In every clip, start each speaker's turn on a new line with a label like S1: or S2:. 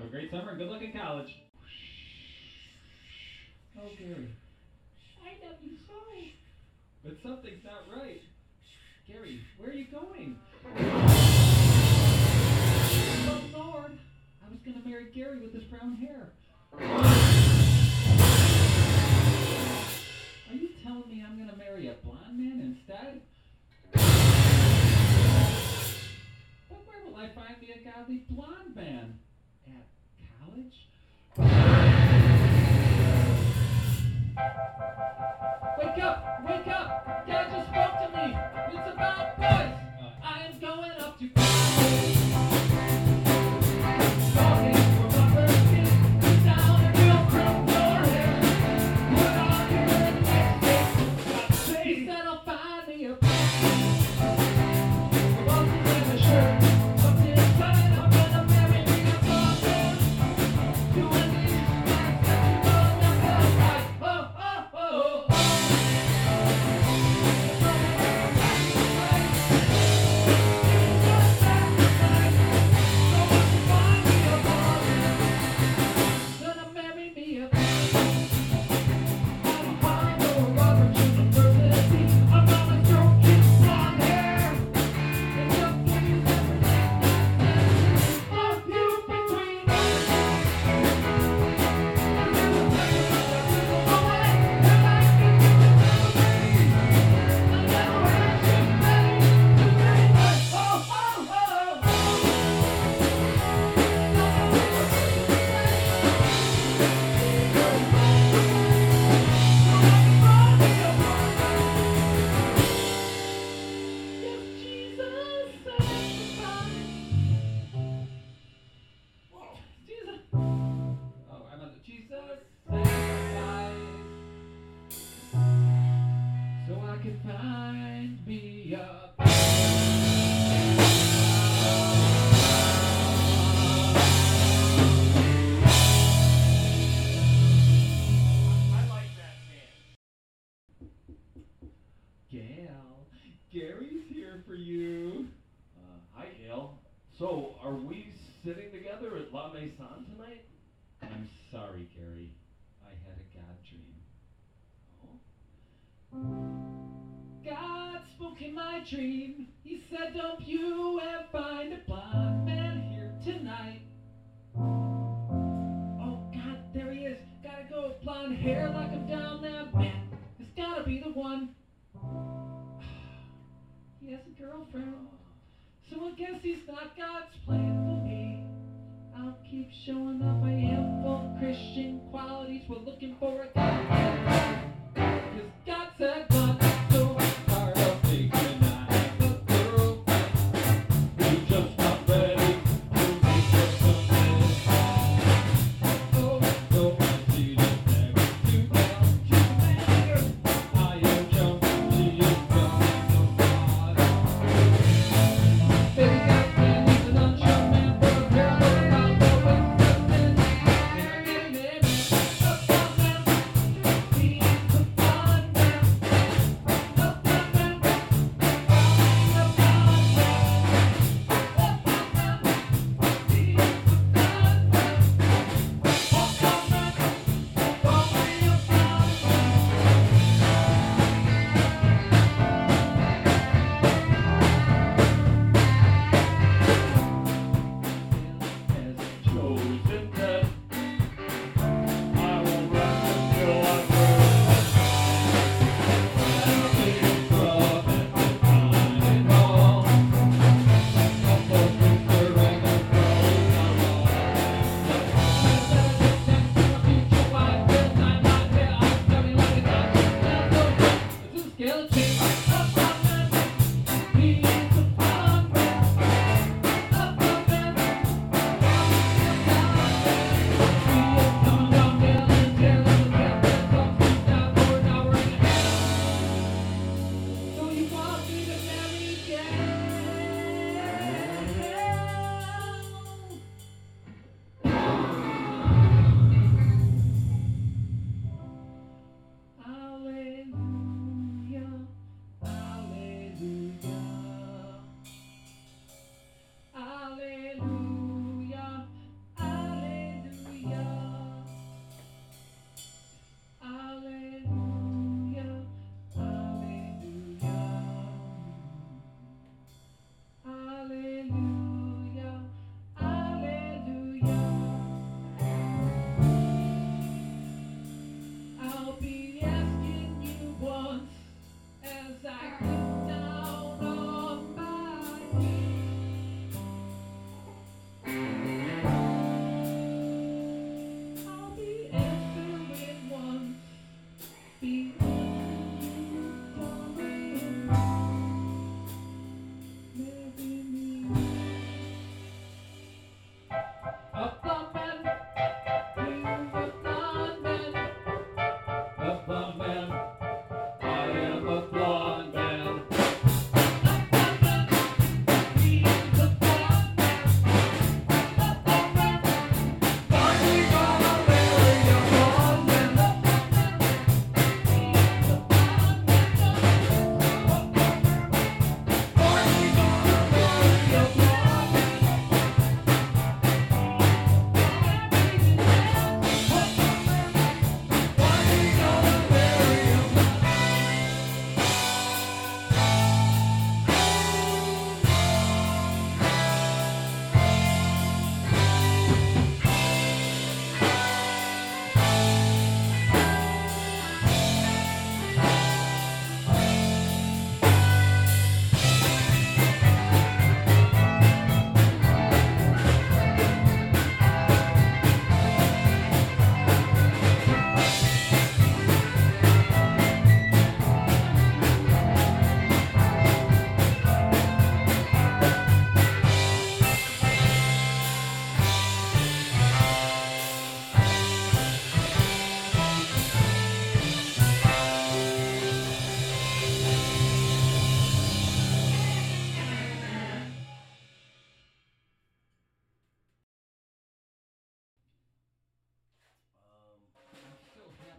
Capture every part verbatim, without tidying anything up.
S1: a great summer and good luck in college. Oh, Gary. I love you so. But something's not right. Gary, where are you going? Oh, Lord. I was going to marry Gary with his brown hair. Are you telling me I'm going to marry a blonde man instead? But where will I find me a godly blonde man? At college? Wake up! Wake up! Dad just spoke to me! It's about boys! Uh, I am going up to college! Talking for my first kiss, sit down and you'll curl your hair. Put on your lipstick, he said I'll find me a roses in a shirt. But inside I'm gonna marry me a blonde. You and me, my sexual number five. Oh, oh, oh, oh. Gonna marry me a Robert University. I'm gonna stroke his blonde hair and just please everything of you between us. So I can find me a
S2: I like that man.
S1: Gail. Gary's here for you.
S3: Uh, hi, Gail. So, are we sitting together at La Maison tonight?
S1: I'm sorry, Gary. I had a God dream. God spoke in my dream. He said, don't you ever find a blonde man here tonight. Oh, God, there he is. Gotta go. Blonde hair like him down there. Man, it's gotta be the one. He has a girlfriend. So I guess he's not God's plan for me. I'll keep showing up. I am full of Christian qualities. We're looking for a God. Cause God said one, so I'm tired of thinking I have a girlfriend.
S3: You just not ready to make your submit.
S1: Oh, so I see this never too well. You matter. I am jumping, she is coming so far. Baby got man, he's an unsure man, but I'm here for about the way something. And I'm getting it. A blonde man,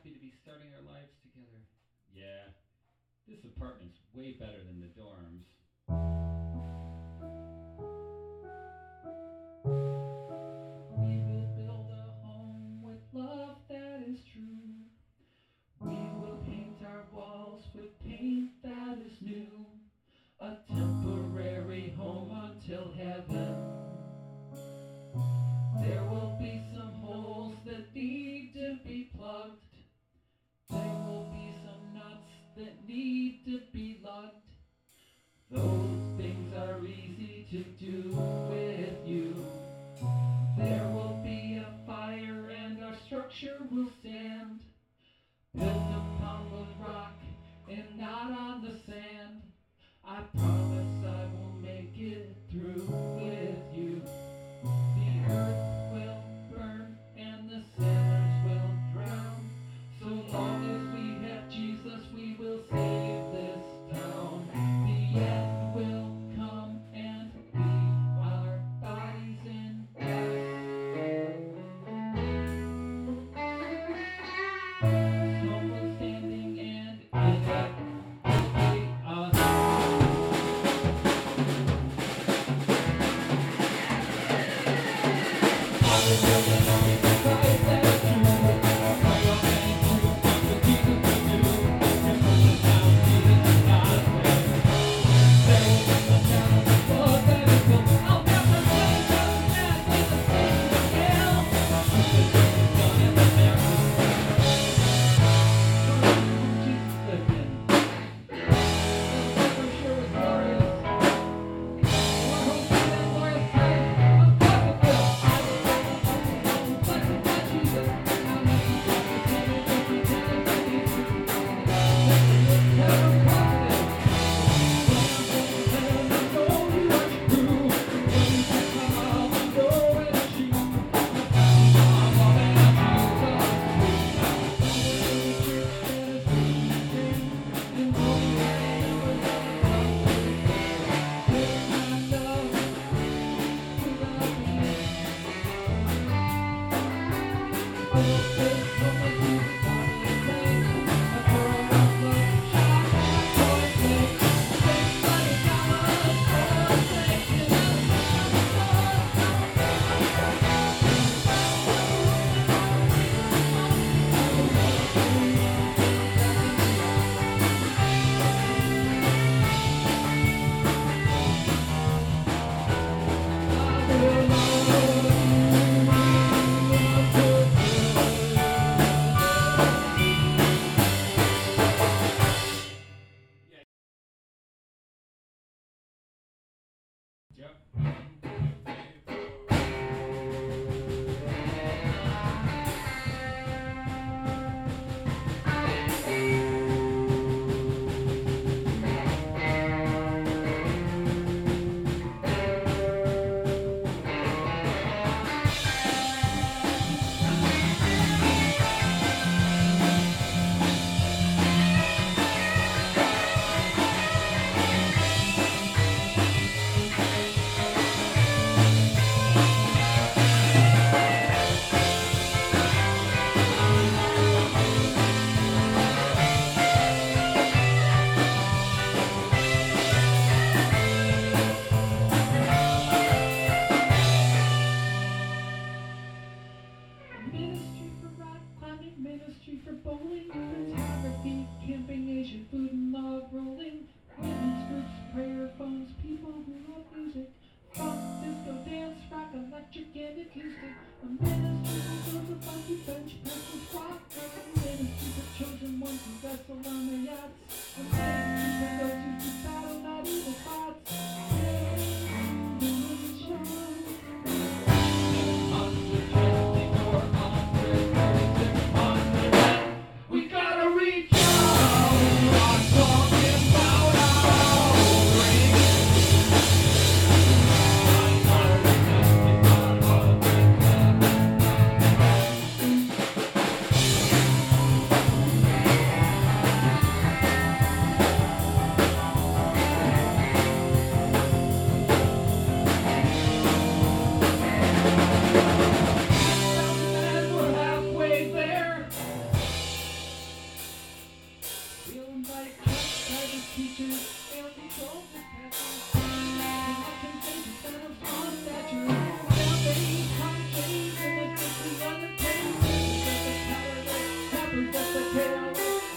S4: happy to be starting our lives together.
S5: Yeah, this apartment's way better than the dorms.
S1: We will build a home with love that is true. We will paint our walls with paint that is new. A temporary home until heaven. There will be some holes that need to be plugged. There will be some nuts that need to be lugged. Those things are easy to do with you. There will be a fire and our structure will stand, built upon the rock and not on the sand. I promise I will make it through with you. The earth will burn and the sinners will drown. So long as we have Jesus, we will save this town. The end will come and leave our bodies in dust. Someone standing and in it will be us. Ministry for rock climbing, ministry for bowling, photography, camping, Asian food and love rolling, women's groups, prayer phones, people who love music, funk, disco, dance, rock, electric and acoustic, a ministry for those of us who bench press and squat, a ministry for chosen ones who wrestle on their yachts, a ministry for those who do battle, not evil bots. We gotta reach out. possess a tail.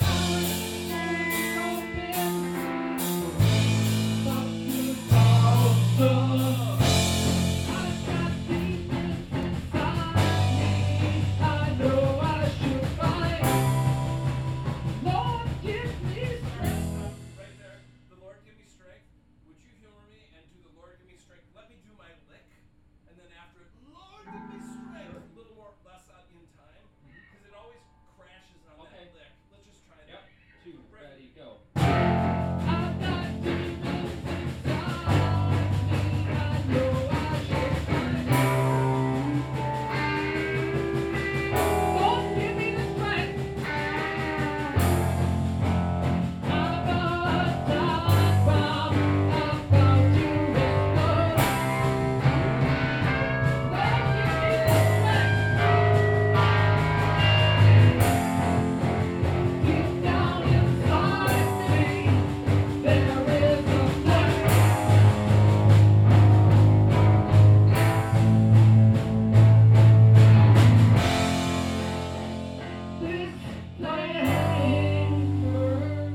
S2: Right there. The Lord give me strength. Would you humor me and do the Lord give me strength? Let me do my lick, and then after it, Lord give me strength. A little more, less on in time, because it always crashes on
S5: Okay.
S2: that lick. Let's just try
S5: Yep.
S2: that.
S5: Two,
S2: Brett.
S5: ready, go.
S1: I've got demons inside me. I know I should fight. Lord, give me the strength. I'm about to bomb. I'm about to explode. Lord, give me the strength. Deep down inside me, there is a flame. This flame burns.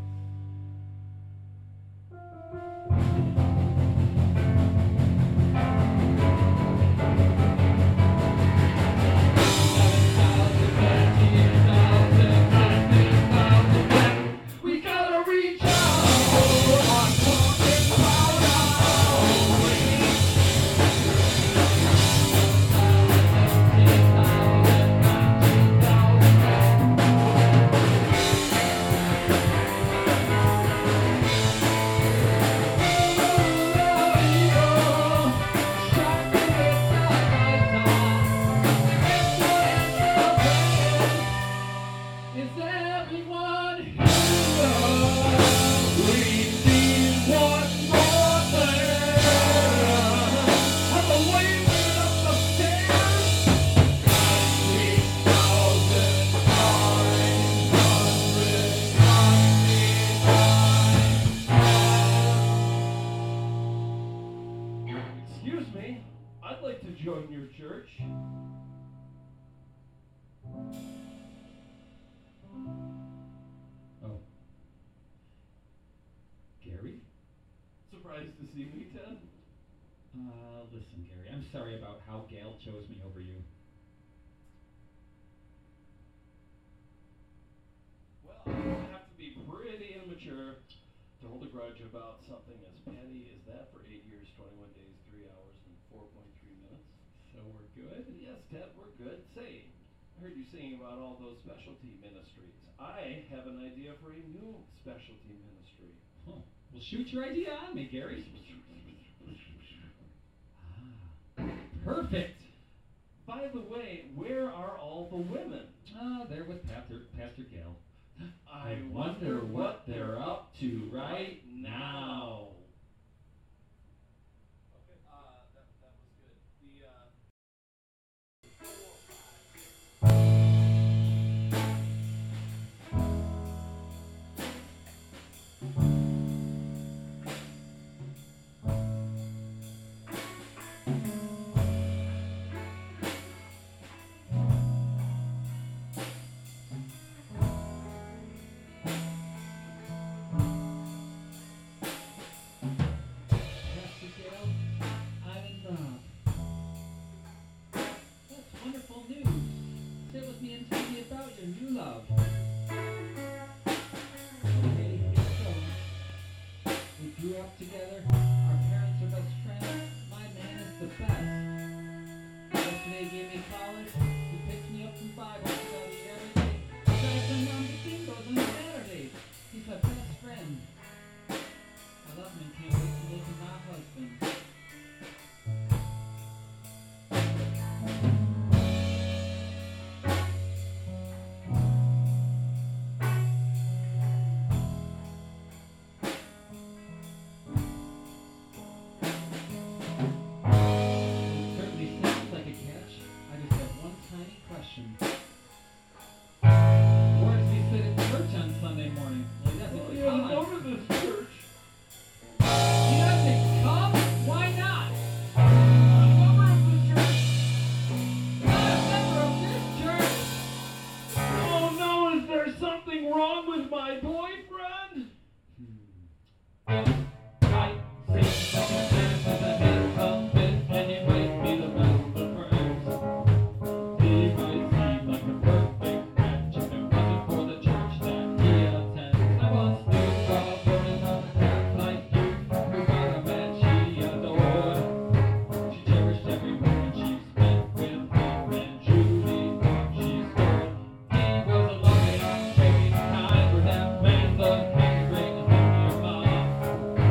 S1: We gotta reach out. I'm talking about our way. Is everyone here? We need one more thing. On the way up the stairs, three thousand nine hundred ninety-nine.
S3: Excuse me, I'd like to join your church.
S5: Oh. Gary?
S3: Surprised to see me, Ted?
S5: Uh, listen, Gary, I'm sorry about how Gail chose me over you.
S3: Well, I have to be pretty immature to hold a grudge about something as petty as that for eight years, twenty-one days, three hours, and four point three minutes.
S5: So we're good?
S3: Yes, Ted, we're good. Say, I heard you singing about all those specialty ministries. I have an idea for a new specialty ministry.
S5: Huh. Well, shoot your idea on me, Gary. Ah, perfect.
S3: By the way, where are all the women?
S5: Ah, they're with Pastor, Pastor Gail.
S3: I wonder what they're up to right now.
S2: Okay. Uh, that that was good. The uh.
S1: Pastor Gail, I'm in love. That's wonderful news. Sit with me and tell me about your new love. Okay, here it goes. We grew up together. Our parents are best friends. My man is the best. Yesterday he gave me flowers. He picks me up from Bible study every day. He drives me around to bingos on Saturdays. He's my best friend. I love him and can't wait to make him my husband.
S5: He was a loving, caring, kind, but that man, the hungry mom.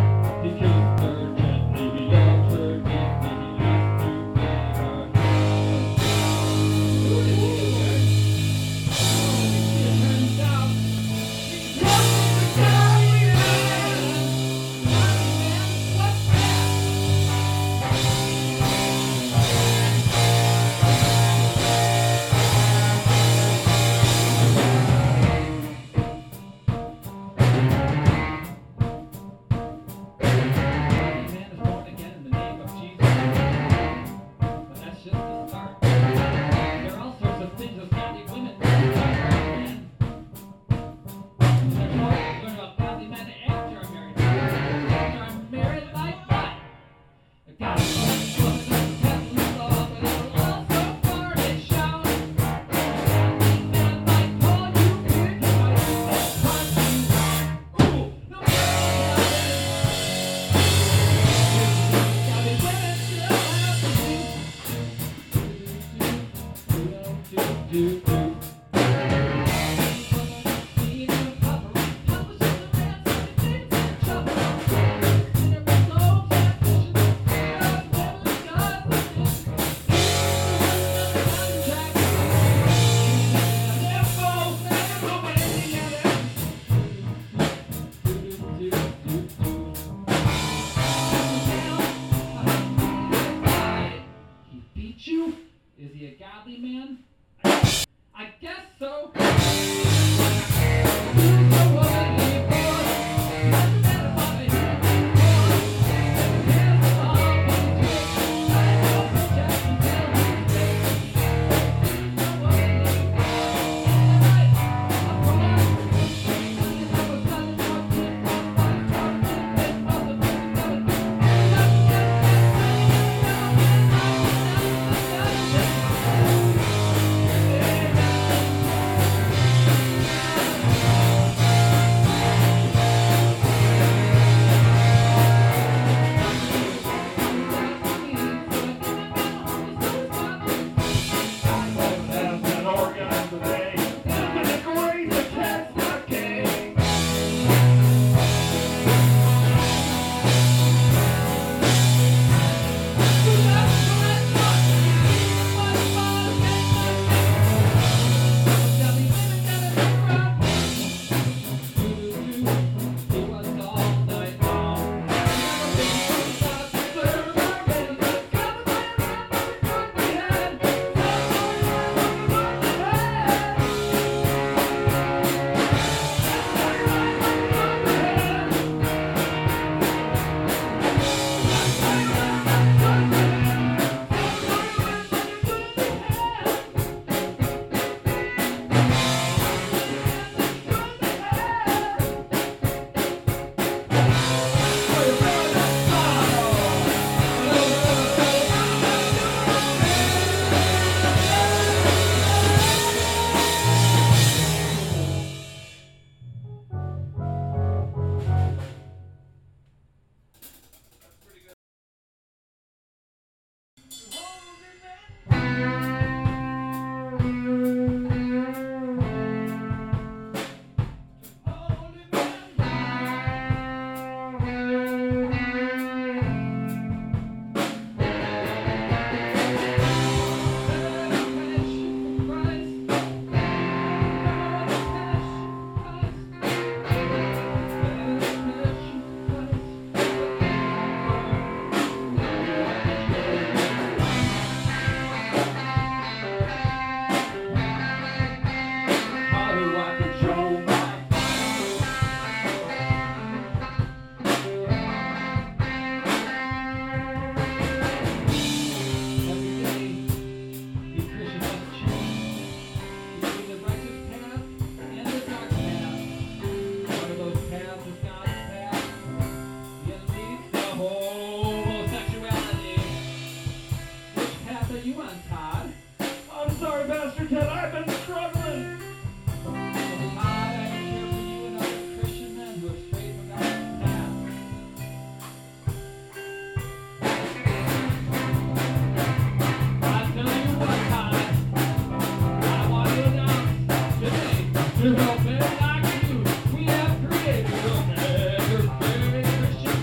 S3: to help men like you. We have created a better, very Christian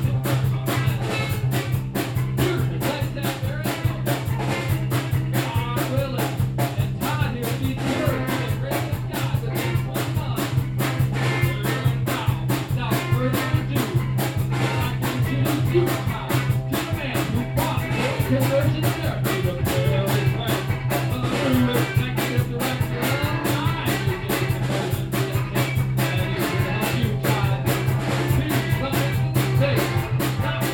S3: you're the place that there is no God willing, and time here be the earth, the greatest God with this one love. And now, without further ado, I introduce you now to the man who fought for conversion therapy to fail his way. A new executive director of nine who did conversion therapy, and he's here to help you try. Please come into the stage, Doctor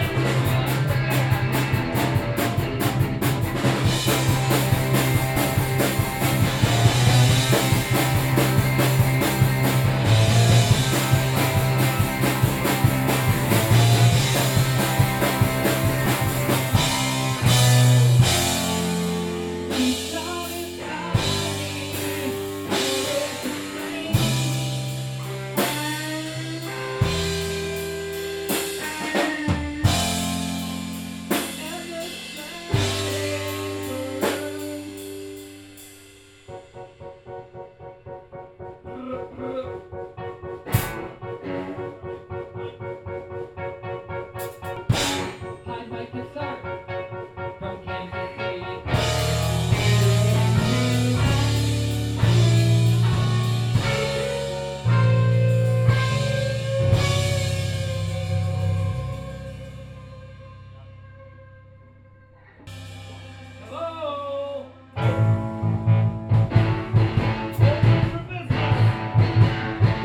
S3: Deep down inside me, there is a and the Hi, Mike and Sarah from Kansas City. Hello. Open for business.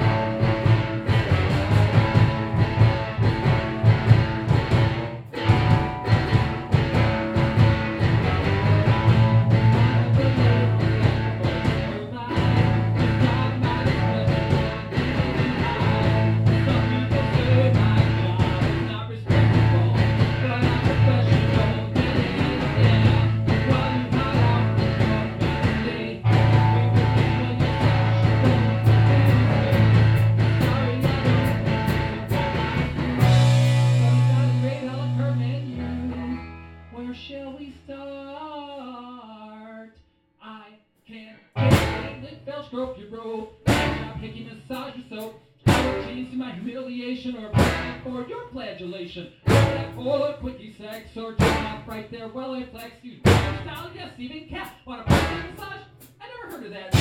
S3: Where shall we start? I can't take the fell stroke you broke. Stop hickey massage your soap. Allergies to my humiliation or praying for your flagellation. That full of quickie sex or turn off right there while I flex. You style, yes, even cat. Want a private massage? I never heard of that.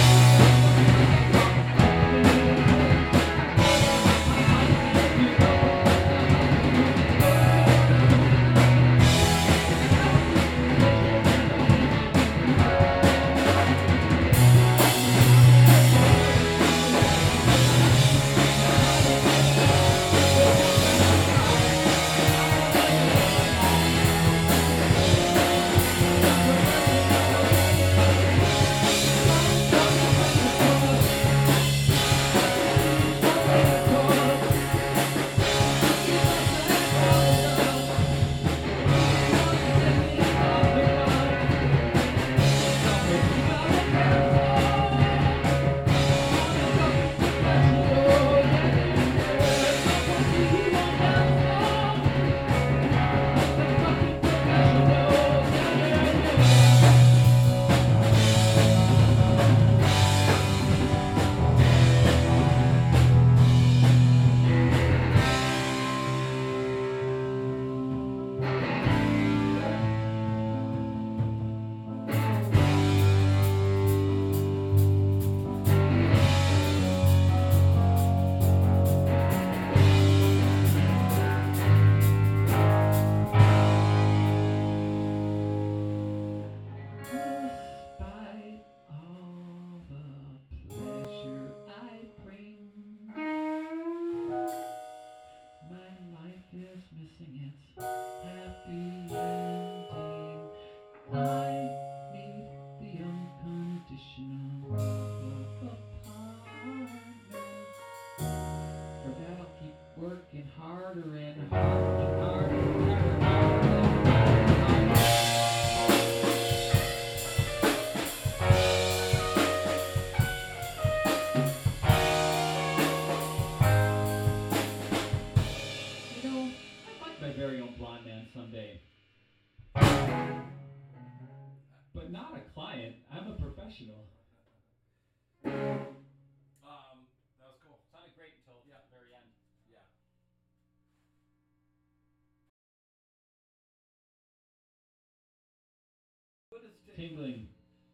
S5: tingling.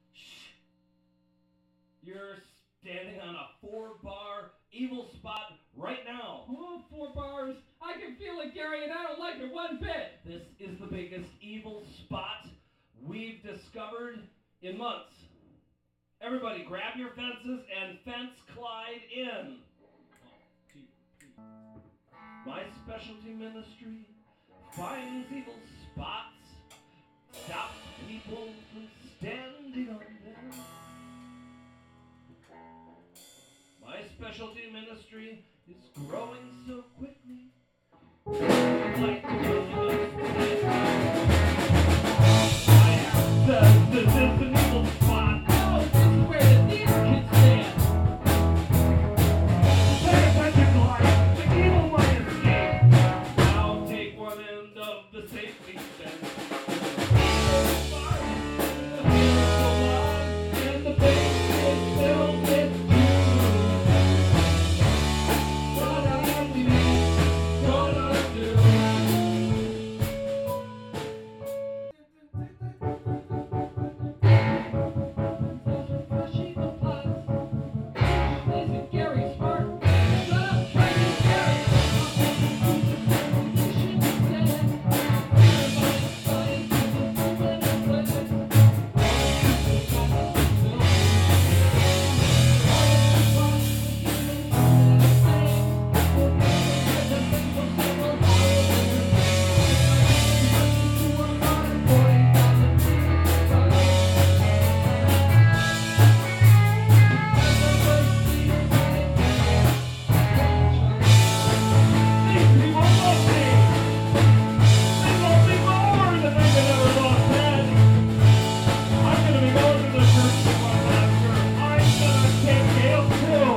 S6: You're standing on a four-bar evil spot right now.
S5: Oh, four bars. I can feel it, Gary, and I don't like it one bit.
S6: This is the biggest evil spot we've discovered in months. Everybody, grab your fences and fence Clyde in. My specialty ministry finds evil spots, stops people from standing on them. My specialty ministry is growing so quickly. I'd like to tell you this. I have said this is an evil spot.
S5: Oh, this is where the theater kids stand.
S6: Pay attention, Clyde. The evil might escape. Now take one end of the safety fence.
S5: And the face is filled with what are we gonna do? Pushing the pots. Isn't Gary smart? Shut up, try to Gary. You should be dead. Everybody's flying to the women and women.
S6: These people love me. They love me more than they could ever love men. I'm gonna be going to the church with my master. I'm gonna take Gail too.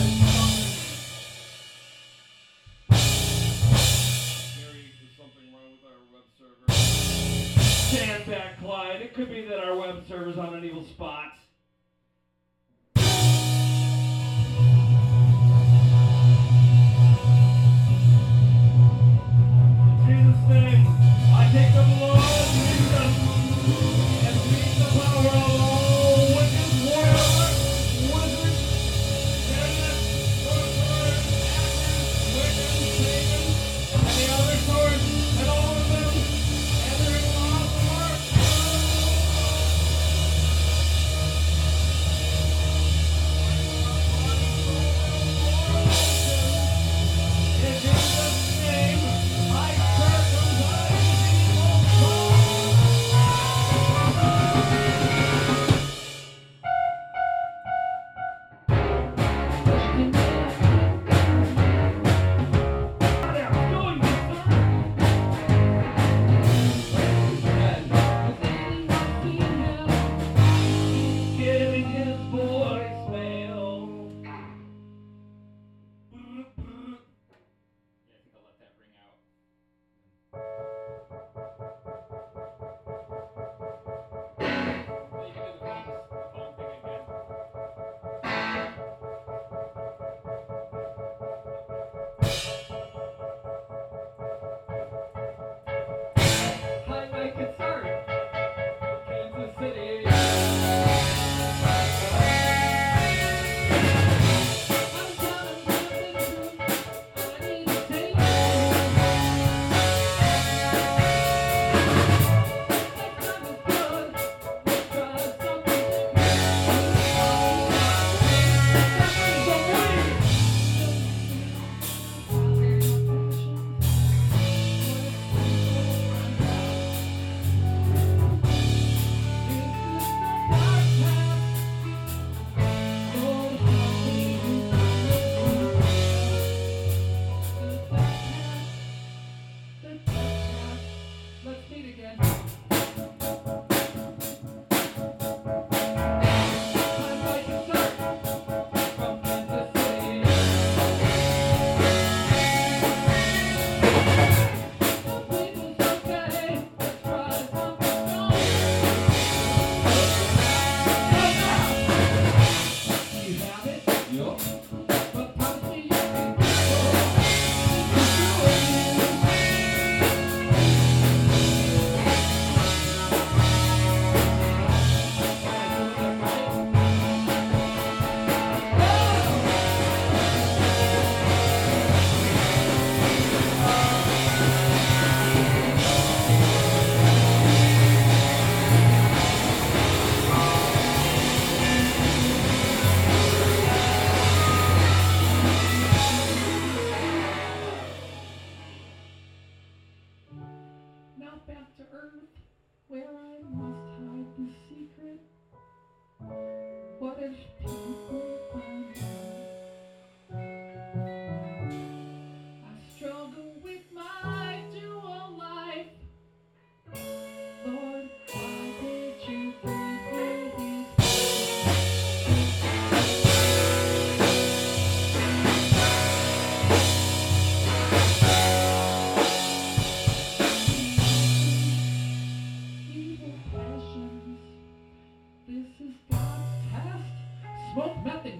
S6: Gary, is something wrong with our web server? Stand back, Clyde. It could be that our web server's on an evil spot. Jesus' name, I take the blood of Jesus and plead the power of all witches, warlocks, wizards, bandits, sorcerers, actors, witches, pagans, and the other sorts, and all of them, and their laws of art.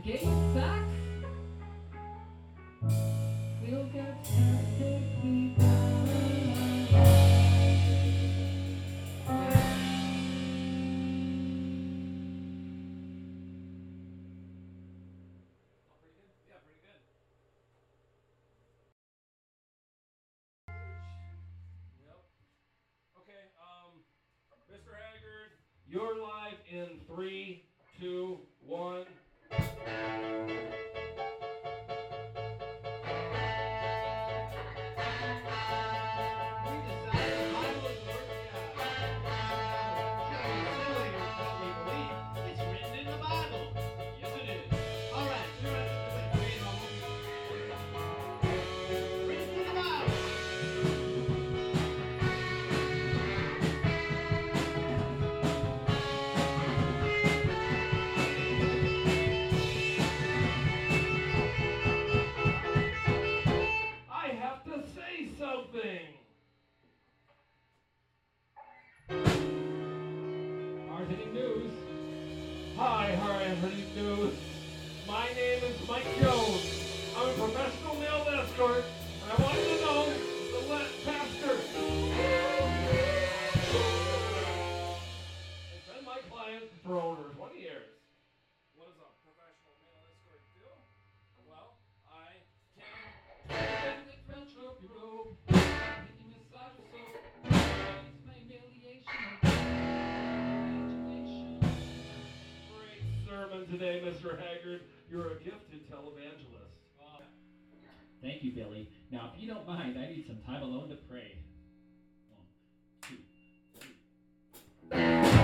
S1: gay sex will get perfectly
S2: Pretty good? Yeah, pretty good. Yep. Okay, um, Mister Haggard, you're live in three, two, one.
S6: We decided the Bible is the Word of God. Silly is what we believe. It's written in the Bible. Yes, it is. All right, so let's read it all. Written in the Bible.
S2: I have to say something.
S3: Hard-hitting news.
S2: Hi, hard-hitting news. My name is Mike Jones. I'm a professional male escort, and I want you to know the le- pastor has been my client for over twenty years. What does a professional male escort do? Well, I can Great sermon today, Mister Haggard. You're a gifted televangelist.
S3: Thank you, Billy. Now, if you don't mind, I need some time alone to pray. One, two, three.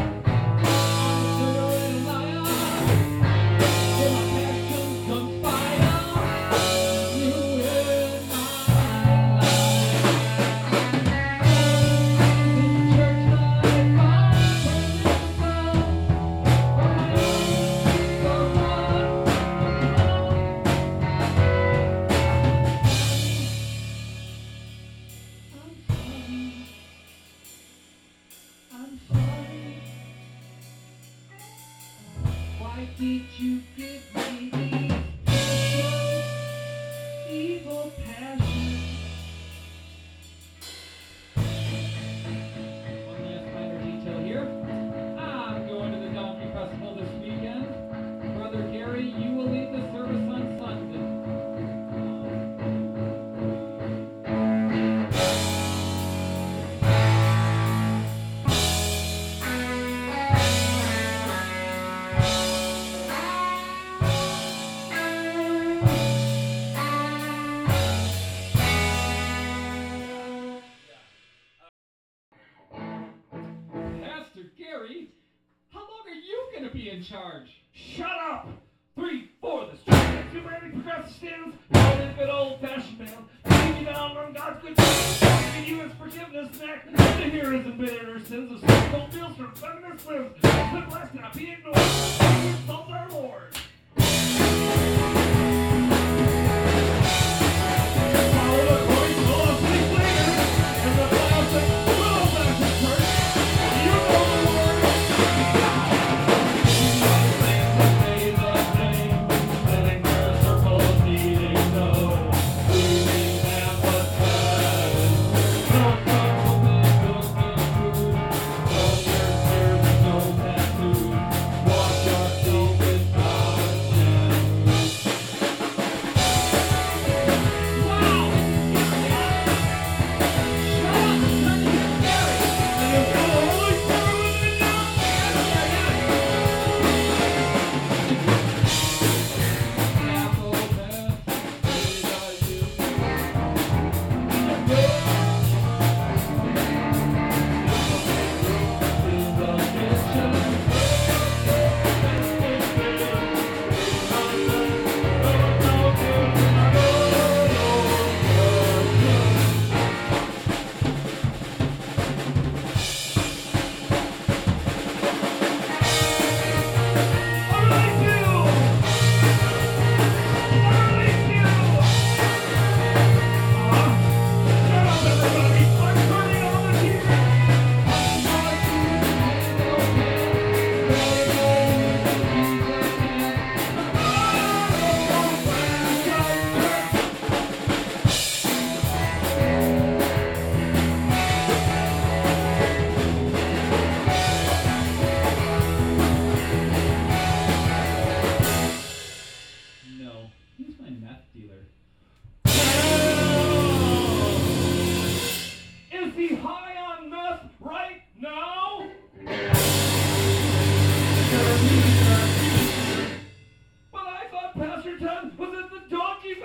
S1: I'm sorry. Why did you give me these passions, evil passions?
S3: One last minor detail here. I'm going to the Donkey Festival this weekend. Brother Gary, you will lead the service on Sunday. Pastor Gary, how long are you going to be in charge?
S2: Shut up! Three, four, the straight humanity progressive stands. You're a good old-fashioned man. Keep you down on God's good grace. Giving you his forgiveness neck. To hear his embittered sins of so-called deals from feminist lives. But blessed not be ignored. We insult our Lord. Follow the coin, follow six later. And the classic, old-fashioned church. You know the Lord. One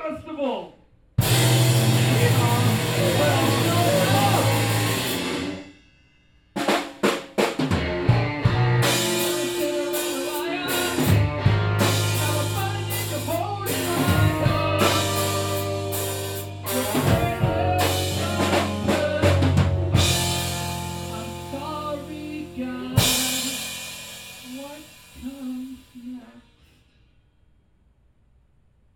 S6: Festival.